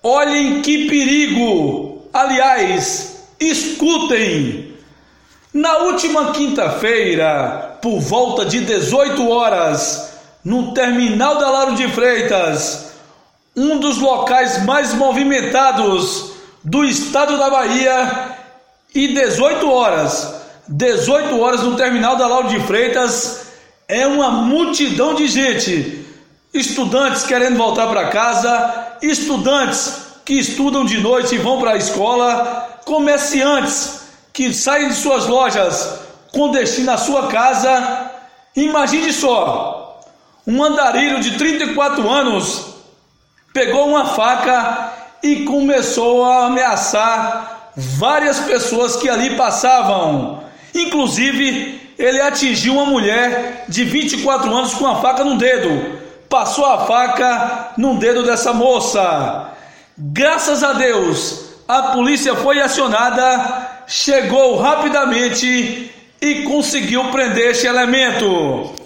Olhem que perigo! Aliás, escutem! Na última quinta-feira, por volta de 18 horas, no terminal da Lauro de Freitas, um dos locais mais movimentados do estado da Bahia, e 18 horas no terminal da Lauro de Freitas, é uma multidão de gente. Estudantes querendo voltar para casa, estudantes que estudam de noite e vão para a escola, comerciantes que saem de suas lojas com destino à sua casa. Imagine só, um andarilho de 34 anos pegou uma faca e começou a ameaçar várias pessoas que ali passavam. Inclusive, ele atingiu uma mulher de 24 anos com a faca no dedo. Passou a faca no dedo dessa moça. Graças a Deus, a polícia foi acionada, chegou rapidamente e conseguiu prender este elemento.